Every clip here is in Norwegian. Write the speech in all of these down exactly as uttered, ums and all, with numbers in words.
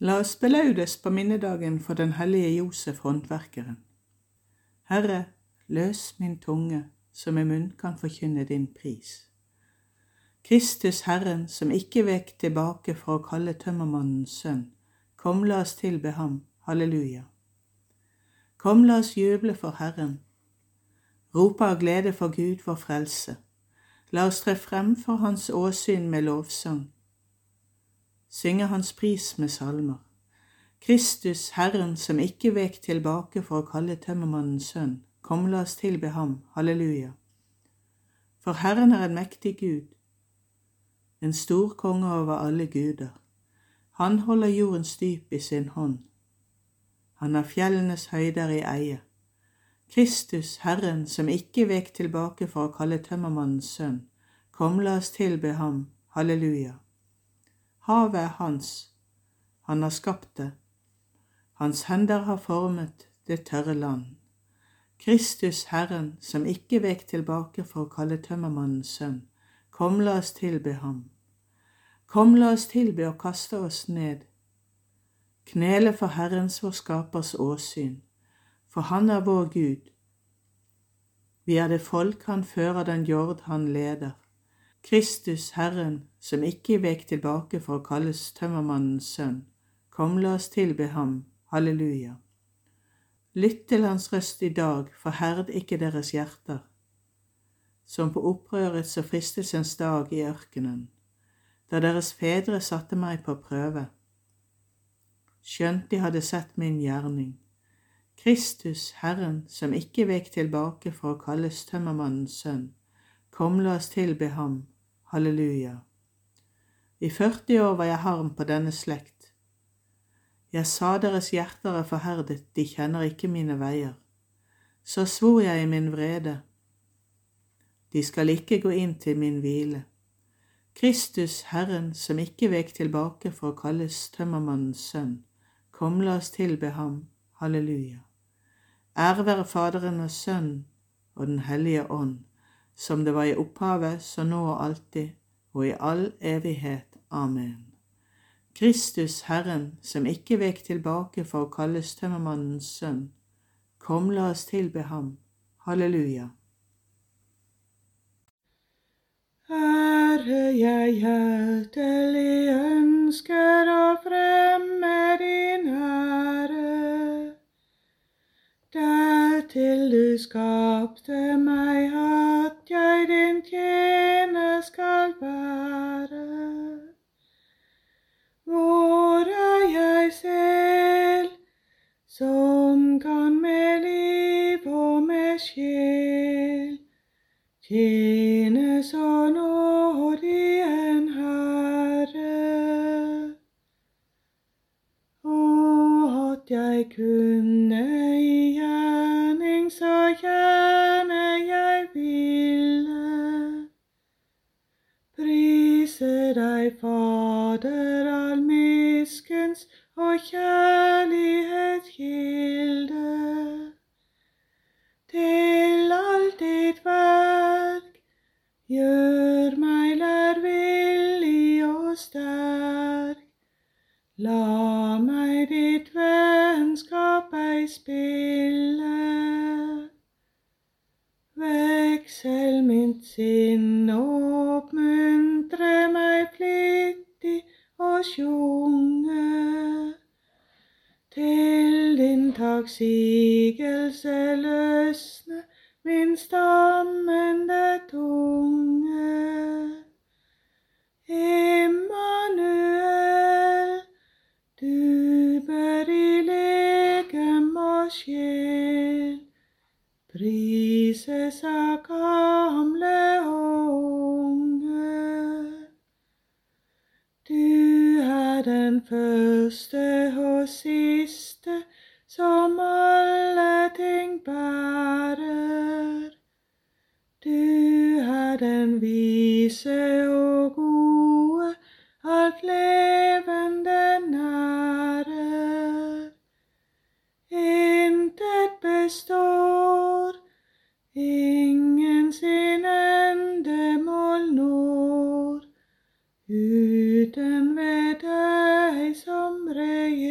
La oss belaudes på minnedagen for den hellige Josef håndverkeren. Herre, løs min tunge, så min munn kan forkynne din pris. Kristus Herren, som ikke vek tilbake for å kalle tømmermannens sønn, kom la oss tilbe ham, halleluja. Kom la oss juble for Herren, rope av glede for Gud vår frelse. La oss tre frem for hans åsyn med lovsang, synge hans pris med salmer. Kristus Herren, som ikke vek tilbake for å kalle tømmermannens sønn, kom la oss tilbe ham, halleluja. For Herren er en mektig Gud, en stor konge over alle guder. Han holder jordens dyp i sin hånd. Han har fjellenes høyder i eie. Kristus Herren, som ikke vek tilbake for å kalle tømmermannens sønn, kom la oss tilbe ham, halleluja. Havet er hans, han har skapt det. Hans hender har formet det tørre land. Kristus Herren, som ikke vek tilbake for å kalle tømmermannens sønn, kom la oss tilbe ham. Kom la oss tilbe og kaste oss ned. Knele for Herrens vår skapers åsyn, for han er vår Gud. Vi er det folk han fører, den jord han leder. Kristus Herren, som ikke vek tilbake for å kalles tømmermannens sønn, kom la oss tilbe ham, halleluja. Lytt til hans røst i dag, forherd ikke deres hjerter, som på opprørets og fristelsens dag i ørkenen, da deres fedre satte meg på prøve, skjønt de hadde sett min gjerning. Kristus Herren, som ikke vek tilbake for å kalles tømmermannens sønn, kom la oss tilbe ham, halleluja. I førti år var jeg harm på denne slekt. Jeg sa deres hjerter er forherdet, de kjenner ikke mine veier. Så svor jeg i min vrede, de skal ikke gå inn til min hvile. Kristus Herren, som ikke vek tilbake for å kalles tømmermannens sønn, kom la oss tilbe ham, halleluja. Ære være Faderen og Sønnen og den hellige ånd, som det var i opphavet, så nå og alltid, og i all evighet. Amen. Kristus Herren, som ikke vek tilbake for å kalles tømmermannens sønn, kom la oss tilbe ham, halleluja. Herre, jeg hjertelig ønsker å fremme din ære, dertil du skapte meg at jeg din tjener skal være. Hvor er jeg selv, som kan med liv og med sjel tjene så nådig en Herre? Og at jeg kunne i gjerning så gjerne jeg ville prise deg, Fader, all miskens og kjærlighets kilde. Til alt ditt verk gjør meg lærvillig og sterk. La meg ditt vennskap ei spille. Veksel mitt sinn og oppmuntre meg flittig og sjunge. Til din takksigelse løsne min stammende tunge. Immanuel, du bør i legem og sjel prises av gamle og unge. Du er den første og siste som alle ting bærer. Du er den vise og gode, alt levende nærer. Intet består, ingen sin endemål når, uten ved deg som regjerer.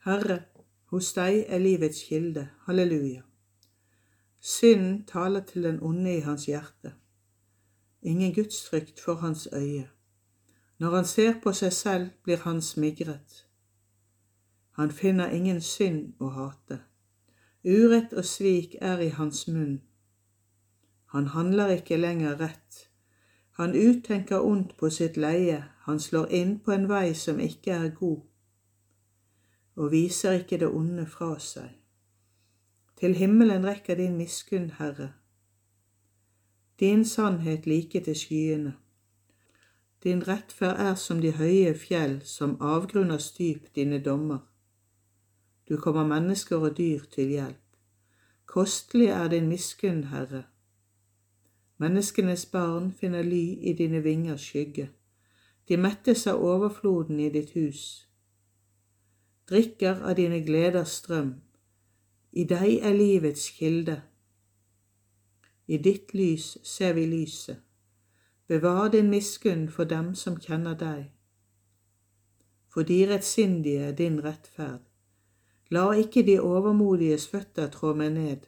Herre, hos deg er livets kilde, halleluja. Synden taler til den onde i hans hjerte. Ingen gudsfrykt for hans øye. Når han ser på seg selv, blir han smigret. Han finner ingen synd å hate. Urett og svik er i hans munn. Han handler ikke lenger rett. Han uttenker ondt på sitt leie, han slår inn på en vei som ikke er god, og viser ikke det onde fra seg. Til himmelen rekker din miskunn, Herre, din sannhet like til skyene. Din rettferd er som de høye fjell, som avgrunners dyp dine dommer. Du kommer mennesker og dyr til hjelp. Kostelig er din miskunn, Herre. Menneskenes barn finner ly i dine vingers skygge. De mettes av overfloden i ditt hus. Drikker av dine gleders strøm. I deg er livets kilde. I ditt lys ser vi lyset. Bevar din miskunn for dem som kjenner deg. For de rettsindige er din rettferd. La ikke de overmodiges føtter trå meg ned.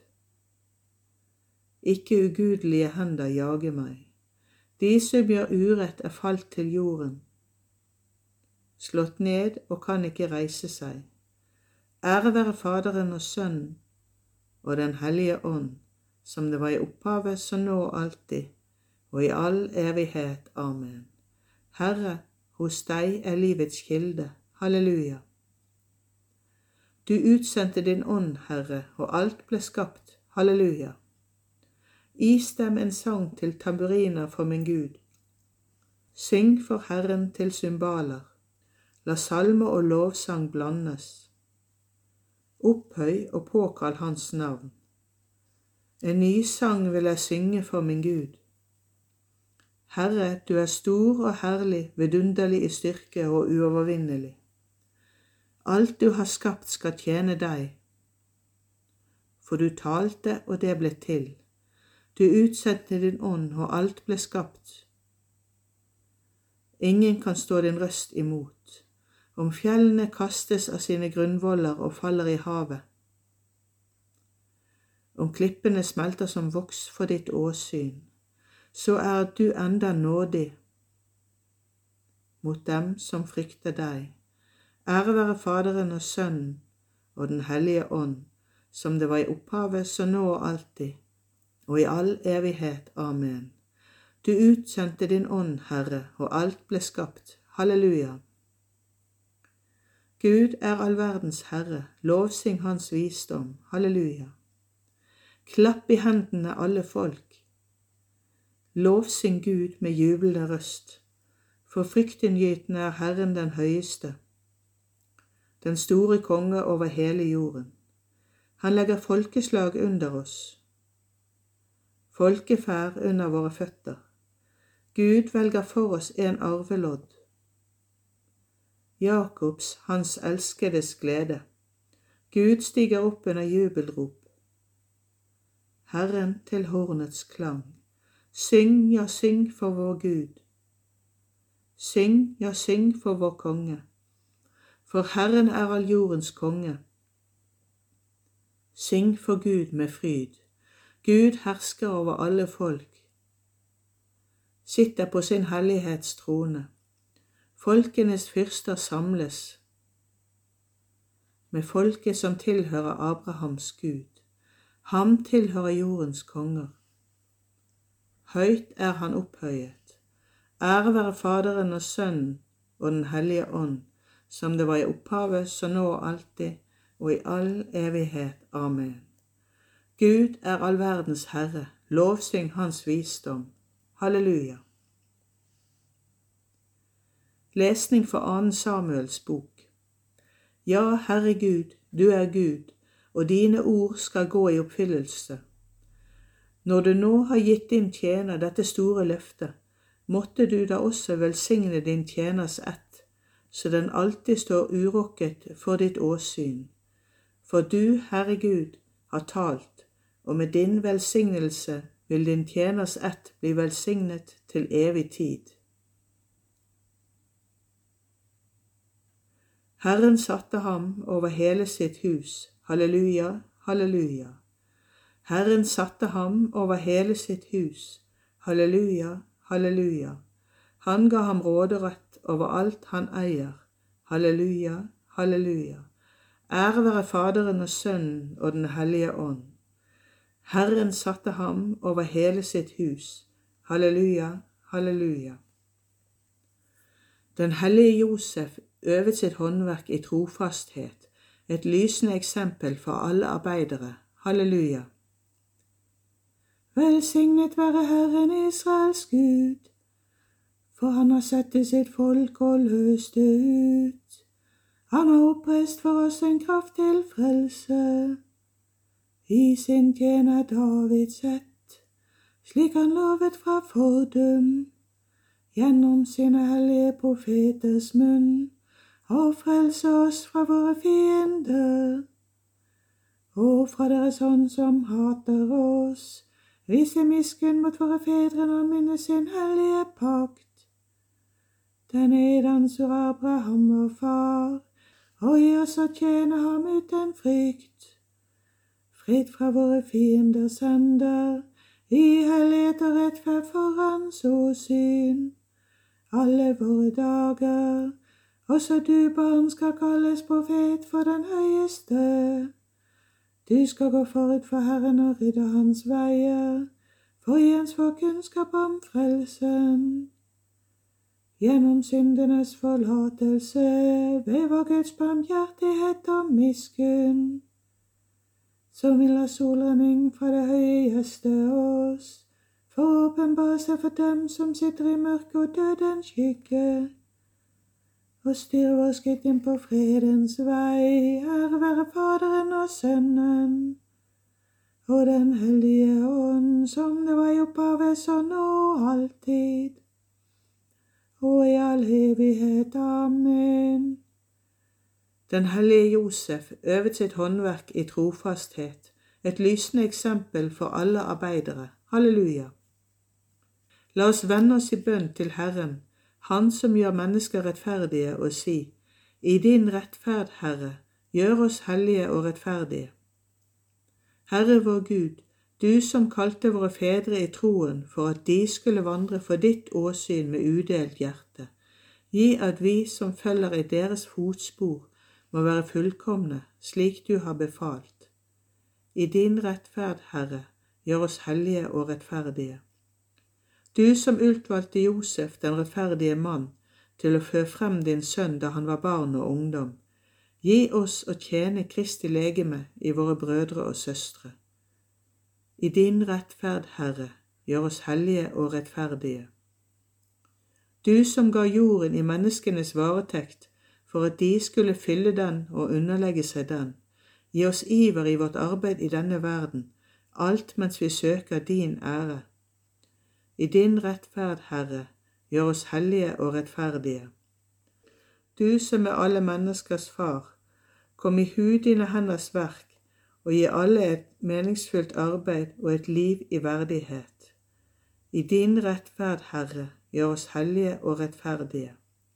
Ikke ugudelige hender jage meg. De som gjør urett er falt til jorden. Slått ned og kan ikke reise seg. Ære være Faderen og Sønnen og Den hellige ånd, som det var i opphavet, så nå og alltid, og i all evighet. Amen. Herre, hos deg er livets kilde. Halleluja. Du utsendte din ånd, Herre, og alt ble skapt. Halleluja. Istem en sang til tamburiner for min Gud. Syng for Herren til cymbaler. La salme og lovsang blandes. Opphøy og påkall hans navn. En ny sang vil jeg synge for min Gud. Herre, du er stor og herlig, vidunderlig i styrke og uovervinnelig. Alt du har skapt skal tjene deg. For du talte, og det ble til. Du utsendte din ånd, og alt ble skapt. Ingen kan stå din røst imot. Om fjellene kastes av sine grunnvoller og faller i havet. Om klippene smelter som voks for ditt åsyn, så er du enda nådig mot dem som frykter deg. Ære være Faderen og Sønnen og Den hellige ånd, som det var i opphavet, så nå og alltid, og i all evighet. Amen. Du utsendte din ånd, Herre, og alt ble skapt. Halleluja. Gud er all verdens Herre, lovsing hans visdom. Halleluja. Klapp i hendene alle folk. Lovsing Gud med jublende røst, for fryktinngytende er Herren den høyeste, den store konge over hele jorden. Han legger folkeslag under oss, folkeferd under våre føtter. Gud velger for oss en arvelodd. Jakobs, hans elskedes glede. Gud stiger opp under jubelrop. Herren til hornets klang. Syng, ja, syng for vår Gud. Syng, ja, syng for vår konge. For Herren er all jordens konge. Syng for Gud med fryd. Gud hersker over alle folk. Sitter på sin hellighets trone. Folkenes fyrster samles. Med folket som tilhører Abrahams Gud. Ham tilhører jordens konger. Høyt er han opphøyet. Ære være Faderen og Sønnen og Den hellige ånd, som det var i opphavet, så nå og alltid, og i all evighet. Amen. Gud er all verdens Herre, lovsyng hans visdom. Halleluja. Lesning fra annen Samuels bok. Ja, Herre Gud, du er Gud, og dine ord skal gå i oppfyllelse. Når du nå har gitt din tjener dette store løftet, måtte du da også velsigne din tjeners ett, så den alltid står urokket for ditt åsyn. For du, Herre Gud, har talt, og med din velsignelse vil din tjeners ett bli velsignet til evig tid. Herren satte ham over hele sitt hus. Halleluja, halleluja. Herren satte ham over hele sitt hus. Halleluja, halleluja. Han ga ham råderett over alt han eier. Halleluja, halleluja. Ære være Faderen og Sønnen og den hellige ånd. Herren satte ham over hele sitt hus. Halleluja, halleluja. Den hellige Josef øvet sitt håndverk i trofasthet, et lysende eksempel for alle arbeidere. Halleluja. Velsignet være Herren Israels Gud, for han har sett til sitt folk og løst det ut. Han har oppreist for oss en kraft til frelse, i sin tjener Davids ett, slik han lovet fra fordum, gjennom sine hellige profeters munn, og frelse oss fra våre fiender, og fra deres hånd som hater oss, vise miskunn mot våre fedre når han minnes sin hellige pakt. Den edansor Abraham vår far, og gi oss å tjene ham uten frykt. Fritt fra våre fienders hender, i hellighet og rettferd for hans åsyn. Alle våre dager, også du barn skal kalles profet for den høyeste. Du skal gå forut for Herren og rydde hans veier, for å gi hans folk kunnskap om frelsen. Gjennom syndenes forlatelse, ved vår Guds barmhjertighet og miskunn, som vil la solrenning fra det høye gjeste oss, for å åpenbare seg for dem som sitter i mørke og dødens skygge, og styre vår skritt inn på fredens vei. Ære være Faderen og Sønnen og den hellige ånd, som det var i opphavet, så nå og alltid, og i all evighet. Amen. Den hellige Josef øvet sitt håndverk i trofasthet, et lysende eksempel for alle arbeidere. Halleluja. La oss vende oss i bønn til Herren, Han som gjør mennesker rettferdige, og si: I din rettferd, Herre, gjør oss hellige og rettferdige. Herre vår Gud, du som kalte våre fedre i troen for at de skulle vandre for ditt åsyn med udelt hjerte, gi at vi som følger i deres fotspor må være fullkomne, slik du har befalt. I din rettferd, Herre, gjør oss hellige og rettferdige. Du som utvalgte Josef, den rettferdige mann, til å fø frem din sønn da han var barn og ungdom, gi oss å tjene Kristi legeme i våre brødre og søstre. I din rettferd, Herre, gjør oss hellige og rettferdige. Du som ga jorden i menneskenes varetekt, for at de skulle fylle den og underlegge seg den, gi oss iver i vårt arbeid i denne verden, alt mens vi søker din ære. I din rettferd, Herre, gjør oss hellige og rettferdige. Du som er alle menneskers far, kom i hu dine henders verk, og gi alle et meningsfullt arbeid og et liv i verdighet. I din rettferd, Herre, gjør oss hellige og rettferdige.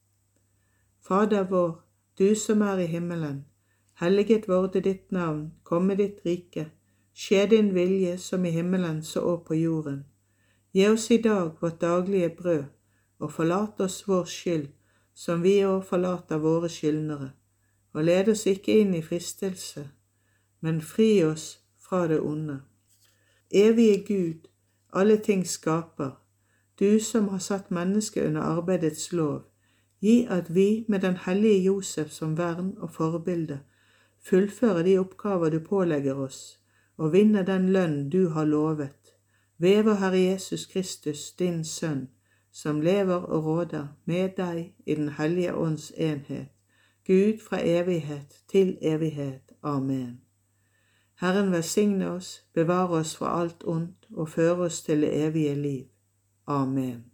Fader vår, du som er i himmelen, helliget vorde ditt navn, komme ditt rike, skje din vilje som i himmelen så og på jorden. Gi oss i dag vårt daglige brød, og forlat oss vår skyld, som vi også forlater våre skyldnere, og led oss ikke inn i fristelse, men fri oss fra det onde. Evige Gud, alle ting skaper, du som har satt mennesket under arbeidets lov, gi at vi med den hellige Josef som vern og forbilde fullfører de oppgaver du pålegger oss, og vinner den lønn du har lovet, ved vår Herre Jesus Kristus, din Sønn, som lever og råder med deg i den hellige ånds enhet, Gud fra evighet til evighet. Amen. Herren velsigne oss, bevare oss fra alt ondt og føre oss til det evige liv. Amen.